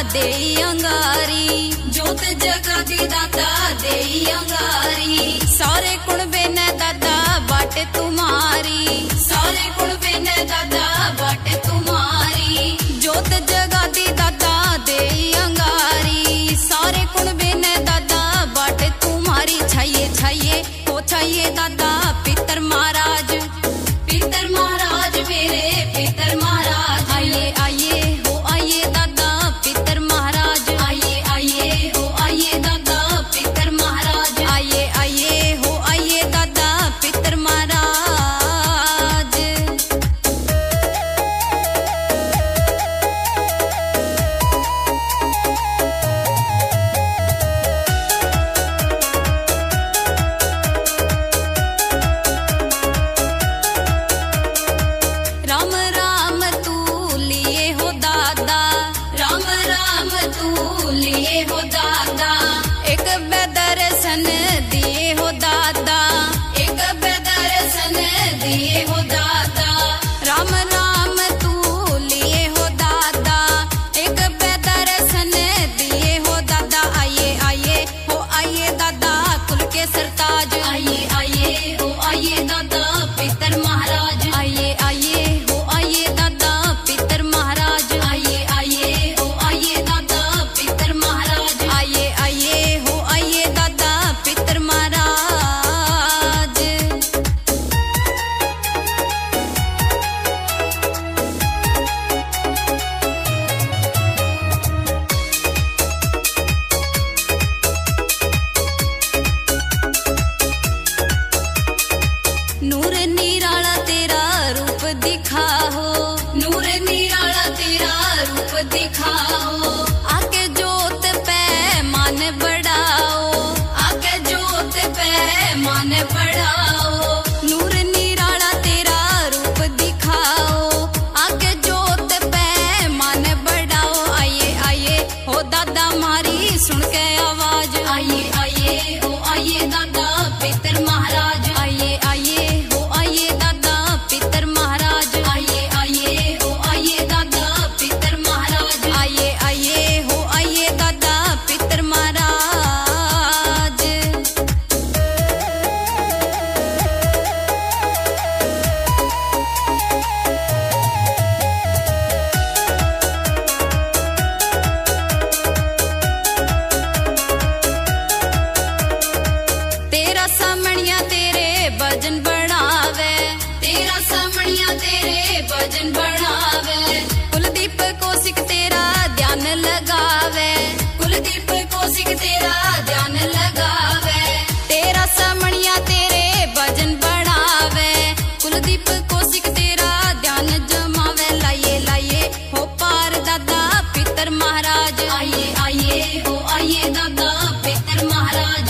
दे अंगारी, जोत जगा दी दादा दे अंगारी। सारे कुणबे ने दादा बाटे तुम्हारी, सारे कुणबे ने दादा बाटे तुम्हारी। जोत जगा दी दादा दे अंगारी, सारे कुणबे ने दादा बाटे तुम्हारी। छाइए छाइए हो छाइए दादा पितर महाराज, पितर महाराज मेरे पितर महाराज। आइए आइए हो आइए दादा पितर महाराज, आइए आइए हो आइए दादा पितर महाराज। आइए आइए हो आइए दादा पितर महाराज। राम राम तू लिए हो दादा, राम राम तू लिए हो दादा। एक बेदर्शन दिए हो दादा, एक बेदर्शन दिए हो दादा। राम राम तू लिए हो दादा, एक बेदर्शन दिए हो दादा। आइए आइए हो आइए दादा कुल के सरताज, आइए आइए हो आइए दादा पितर महाराज। आइए आइए हो आइए दादा पितर महाराज, आइए आइए हो आइए दादा पितर महाराज। आइए आइए हो आइए दादा पितर महाराज। नूर निराला तेरा रूप दिखाओ, नूर निराला तेरा रूप दिखाओ। आके जोत पे मान बढ़ाओ, आके जोत पे मान बढ़ाओ। नूर निराला तेरा रूप दिखाओ, आके जोत पे मान बढ़ाओ। आइए आइए हो दादा मारी सुन के आवाज, आइए आइए हो आइए दादा पितर महाराज। आइए आइए हो आइए दादा पितर महाराज। आइए आइए हो आइए दादा पितर महाराज। आइए आइए हो आइए दादा पितर महाराज। तेरा सामणिया तेरे भजन बढ़ावे, तेरा सामणिया तेरे भजन बढ़ावे। कुलदीप कौशिक तेरा ध्यान लगावे, कुलदीप कौशिक तेरा ध्यान लगावे। तेरा सामणिया तेरे भजन बढ़ावे, कुलदीप कौशिक तेरा ध्यान जमावे। लाइए लाइए हो पार दादा पितर महाराज, आइए आइए हो आइए दादा पितर महाराज।